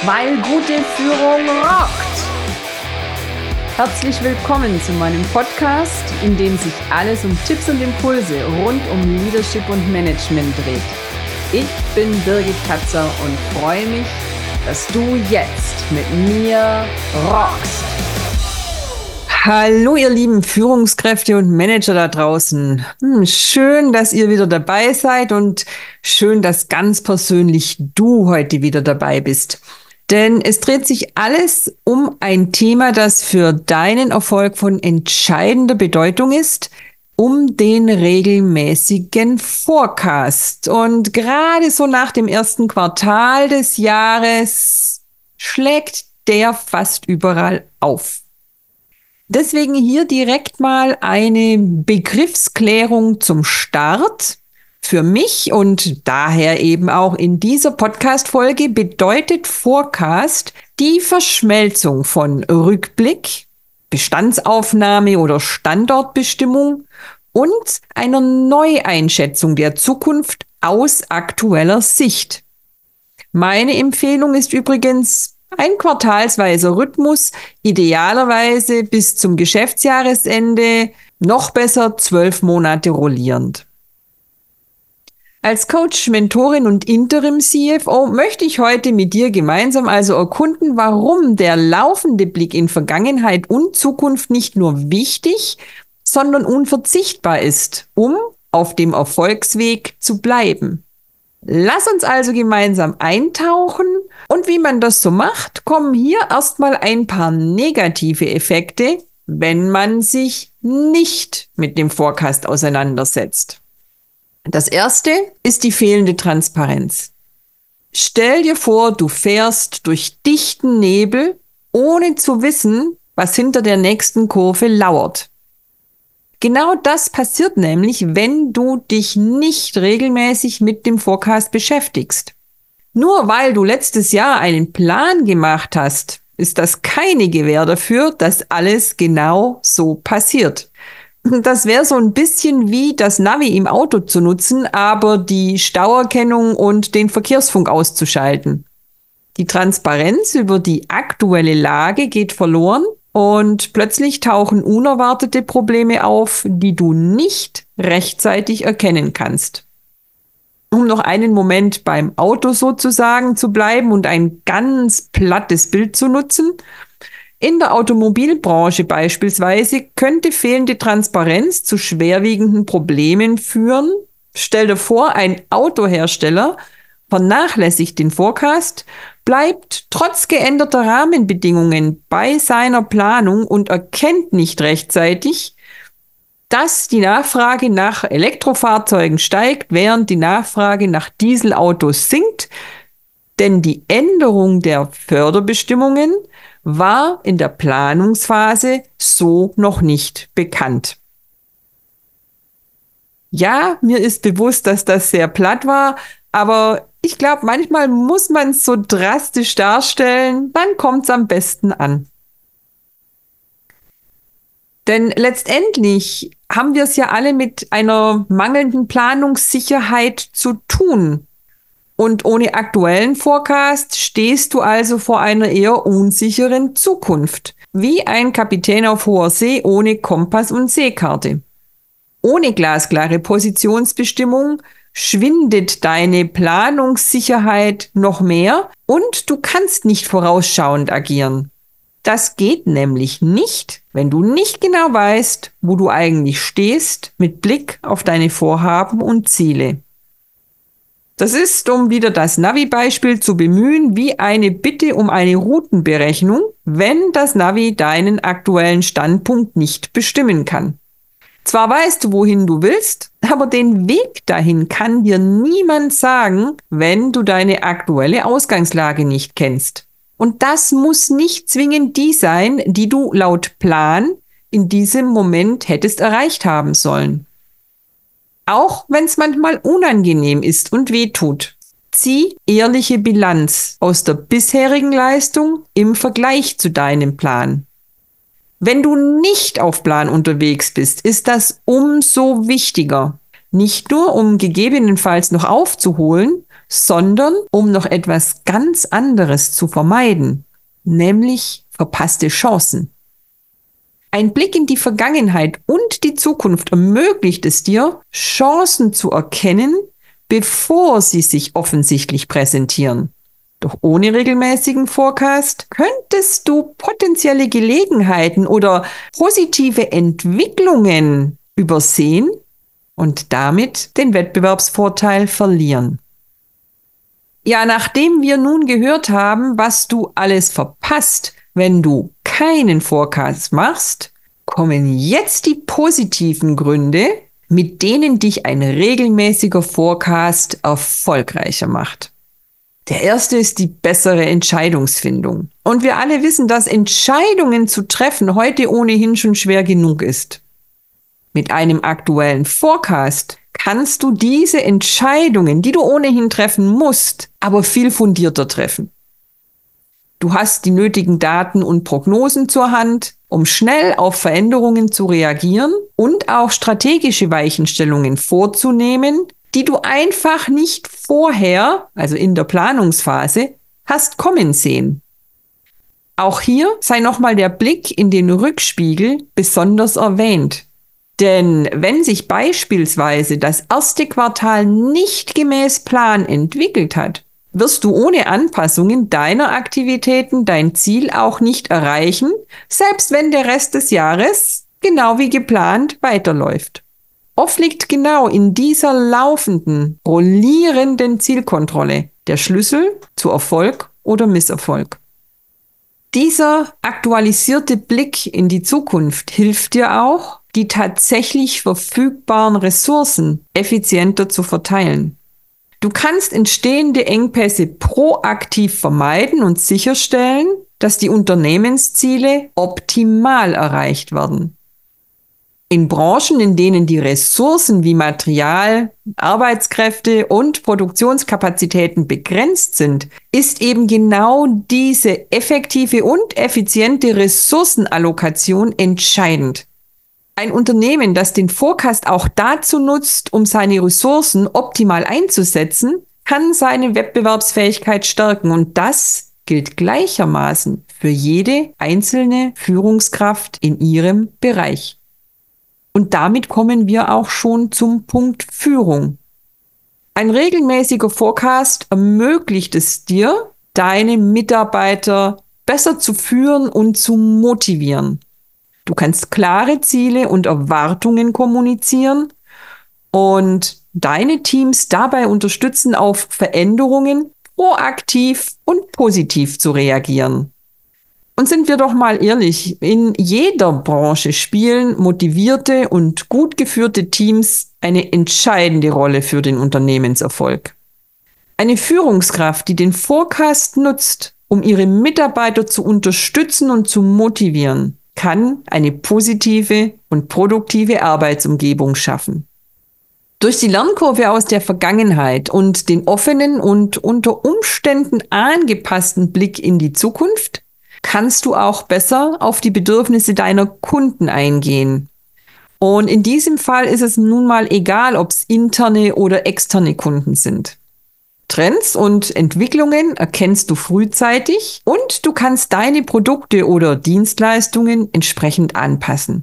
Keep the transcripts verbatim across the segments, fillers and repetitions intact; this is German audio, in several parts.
weil gute Führung rockt. Herzlich willkommen zu meinem Podcast, in dem sich alles um Tipps und Impulse rund um Leadership und Management dreht. Ich bin Birgit Katzer und freue mich, dass du jetzt mit mir rockst. Hallo ihr lieben Führungskräfte und Manager da draußen. Hm, schön, dass ihr wieder dabei seid und schön, dass ganz persönlich du heute wieder dabei bist. Denn es dreht sich alles um ein Thema, das für deinen Erfolg von entscheidender Bedeutung ist, um den regelmäßigen Forecast. Und gerade so nach dem ersten Quartal des Jahres schlägt der fast überall auf. Deswegen hier direkt mal eine Begriffsklärung zum Start. Für mich und daher eben auch in dieser Podcast-Folge bedeutet Forecast die Verschmelzung von Rückblick, Bestandsaufnahme oder Standortbestimmung und einer Neueinschätzung der Zukunft aus aktueller Sicht. Meine Empfehlung ist übrigens ein quartalsweiser Rhythmus, idealerweise bis zum Geschäftsjahresende, noch besser zwölf Monate rollierend. Als Coach, Mentorin und Interim-C F O möchte ich heute mit dir gemeinsam also erkunden, warum der laufende Blick in Vergangenheit und Zukunft nicht nur wichtig, sondern unverzichtbar ist, um auf dem Erfolgsweg zu bleiben. Lass uns also gemeinsam eintauchen und wie man das so macht, kommen hier erstmal ein paar negative Effekte, wenn man sich nicht mit dem Forecast auseinandersetzt. Das erste ist die fehlende Transparenz. Stell dir vor, du fährst durch dichten Nebel, ohne zu wissen, was hinter der nächsten Kurve lauert. Genau das passiert nämlich, wenn du dich nicht regelmäßig mit dem Forecast beschäftigst. Nur weil du letztes Jahr einen Plan gemacht hast, ist das keine Gewähr dafür, dass alles genau so passiert. Das wäre so ein bisschen wie das Navi im Auto zu nutzen, aber die Stauerkennung und den Verkehrsfunk auszuschalten. Die Transparenz über die aktuelle Lage geht verloren und plötzlich tauchen unerwartete Probleme auf, die du nicht rechtzeitig erkennen kannst. Um noch einen Moment beim Auto sozusagen zu bleiben und ein ganz plattes Bild zu nutzen: In der Automobilbranche beispielsweise könnte fehlende Transparenz zu schwerwiegenden Problemen führen. Stell dir vor, ein Autohersteller vernachlässigt den Forecast, bleibt trotz geänderter Rahmenbedingungen bei seiner Planung und erkennt nicht rechtzeitig, dass die Nachfrage nach Elektrofahrzeugen steigt, während die Nachfrage nach Dieselautos sinkt, denn die Änderung der Förderbestimmungen war in der Planungsphase so noch nicht bekannt. Ja, mir ist bewusst, dass das sehr platt war, aber ich glaube, manchmal muss man es so drastisch darstellen, dann kommt es am besten an. Denn letztendlich haben wir es ja alle mit einer mangelnden Planungssicherheit zu tun. Und ohne aktuellen Forecast stehst du also vor einer eher unsicheren Zukunft. Wie ein Kapitän auf hoher See ohne Kompass und Seekarte. Ohne glasklare Positionsbestimmung schwindet deine Planungssicherheit noch mehr und du kannst nicht vorausschauend agieren. Das geht nämlich nicht, wenn du nicht genau weißt, wo du eigentlich stehst mit Blick auf deine Vorhaben und Ziele. Das ist, um wieder das Navi-Beispiel zu bemühen, wie eine Bitte um eine Routenberechnung, wenn das Navi deinen aktuellen Standpunkt nicht bestimmen kann. Zwar weißt du, wohin du willst, aber den Weg dahin kann dir niemand sagen, wenn du deine aktuelle Ausgangslage nicht kennst. Und das muss nicht zwingend die sein, die du laut Plan in diesem Moment hättest erreicht haben sollen. Auch wenn es manchmal unangenehm ist und wehtut. Zieh ehrliche Bilanz aus der bisherigen Leistung im Vergleich zu deinem Plan. Wenn du nicht auf Plan unterwegs bist, ist das umso wichtiger. Nicht nur, um gegebenenfalls noch aufzuholen, sondern um noch etwas ganz anderes zu vermeiden, nämlich verpasste Chancen. Ein Blick in die Vergangenheit und die Zukunft ermöglicht es dir, Chancen zu erkennen, bevor sie sich offensichtlich präsentieren. Doch ohne regelmäßigen Forecast könntest du potenzielle Gelegenheiten oder positive Entwicklungen übersehen und damit den Wettbewerbsvorteil verlieren. Ja, nachdem wir nun gehört haben, was du alles verpasst, wenn du keinen Forecast machst, kommen jetzt die positiven Gründe, mit denen dich ein regelmäßiger Forecast erfolgreicher macht. Der erste ist die bessere Entscheidungsfindung. Und wir alle wissen, dass Entscheidungen zu treffen heute ohnehin schon schwer genug ist. Mit einem aktuellen Forecast kannst du diese Entscheidungen, die du ohnehin treffen musst, aber viel fundierter treffen. Du hast die nötigen Daten und Prognosen zur Hand, um schnell auf Veränderungen zu reagieren und auch strategische Weichenstellungen vorzunehmen, die du einfach nicht vorher, also in der Planungsphase, hast kommen sehen. Auch hier sei nochmal der Blick in den Rückspiegel besonders erwähnt. Denn wenn sich beispielsweise das erste Quartal nicht gemäß Plan entwickelt hat, wirst du ohne Anpassungen deiner Aktivitäten dein Ziel auch nicht erreichen, selbst wenn der Rest des Jahres genau wie geplant weiterläuft. Oft liegt genau in dieser laufenden, rollierenden Zielkontrolle der Schlüssel zu Erfolg oder Misserfolg. Dieser aktualisierte Blick in die Zukunft hilft dir auch, die tatsächlich verfügbaren Ressourcen effizienter zu verteilen. Du kannst entstehende Engpässe proaktiv vermeiden und sicherstellen, dass die Unternehmensziele optimal erreicht werden. In Branchen, in denen die Ressourcen wie Material, Arbeitskräfte und Produktionskapazitäten begrenzt sind, ist eben genau diese effektive und effiziente Ressourcenallokation entscheidend. Ein Unternehmen, das den Forecast auch dazu nutzt, um seine Ressourcen optimal einzusetzen, kann seine Wettbewerbsfähigkeit stärken. Und das gilt gleichermaßen für jede einzelne Führungskraft in ihrem Bereich. Und damit kommen wir auch schon zum Punkt Führung. Ein regelmäßiger Forecast ermöglicht es dir, deine Mitarbeiter besser zu führen und zu motivieren. Du kannst klare Ziele und Erwartungen kommunizieren und deine Teams dabei unterstützen, auf Veränderungen proaktiv und positiv zu reagieren. Und sind wir doch mal ehrlich, in jeder Branche spielen motivierte und gut geführte Teams eine entscheidende Rolle für den Unternehmenserfolg. Eine Führungskraft, die den Forecast nutzt, um ihre Mitarbeiter zu unterstützen und zu motivieren, kann eine positive und produktive Arbeitsumgebung schaffen. Durch die Lernkurve aus der Vergangenheit und den offenen und unter Umständen angepassten Blick in die Zukunft kannst du auch besser auf die Bedürfnisse deiner Kunden eingehen. Und in diesem Fall ist es nun mal egal, ob es interne oder externe Kunden sind. Trends und Entwicklungen erkennst du frühzeitig und du kannst deine Produkte oder Dienstleistungen entsprechend anpassen.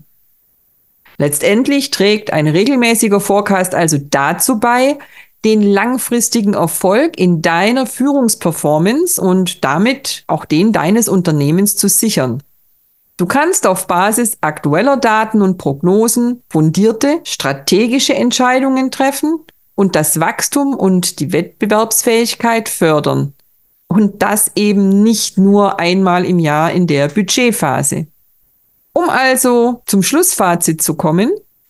Letztendlich trägt ein regelmäßiger Forecast also dazu bei, den langfristigen Erfolg in deiner Führungsperformance und damit auch den deines Unternehmens zu sichern. Du kannst auf Basis aktueller Daten und Prognosen fundierte strategische Entscheidungen treffen und das Wachstum und die Wettbewerbsfähigkeit fördern. Und das eben nicht nur einmal im Jahr in der Budgetphase. Um also zum Schlussfazit zu kommen,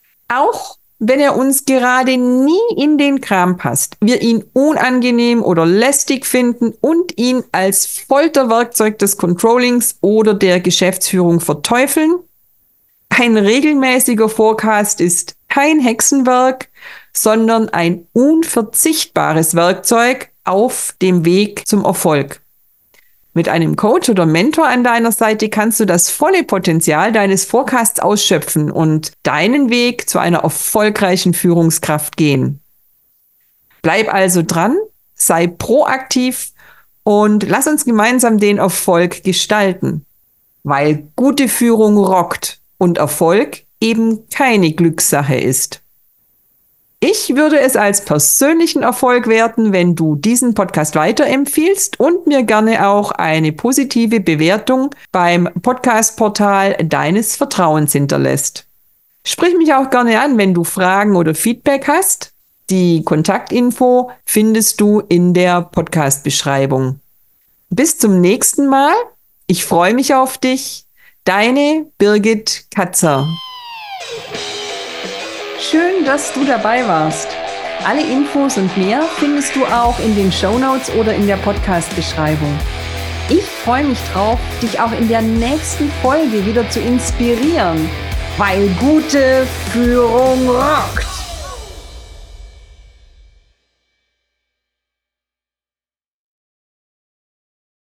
auch wenn er uns gerade nie in den Kram passt, wir ihn unangenehm oder lästig finden und ihn als Folterwerkzeug des Controllings oder der Geschäftsführung verteufeln, ein regelmäßiger Forecast ist kein Hexenwerk, sondern ein unverzichtbares Werkzeug auf dem Weg zum Erfolg. Mit einem Coach oder Mentor an deiner Seite kannst du das volle Potenzial deines Forecasts ausschöpfen und deinen Weg zu einer erfolgreichen Führungskraft gehen. Bleib also dran sei proaktiv und lass uns gemeinsam den Erfolg gestalten. Weil gute Führung rockt und Erfolg eben keine Glückssache ist. Ich würde es als persönlichen Erfolg werten, wenn du diesen Podcast weiterempfiehlst und mir gerne auch eine positive Bewertung beim Podcast-Portal deines Vertrauens hinterlässt. Sprich mich auch gerne an, wenn du Fragen oder Feedback hast. Die Kontaktinfo findest du in der Podcast-Beschreibung. Bis zum nächsten Mal. Ich freue mich auf dich. Deine Birgit Katzer. Schön, dass du dabei warst. Alle Infos und mehr findest du auch in den Shownotes oder in der Podcast-Beschreibung. Ich freue mich drauf, dich auch in der nächsten Folge wieder zu inspirieren, weil gute Führung rockt.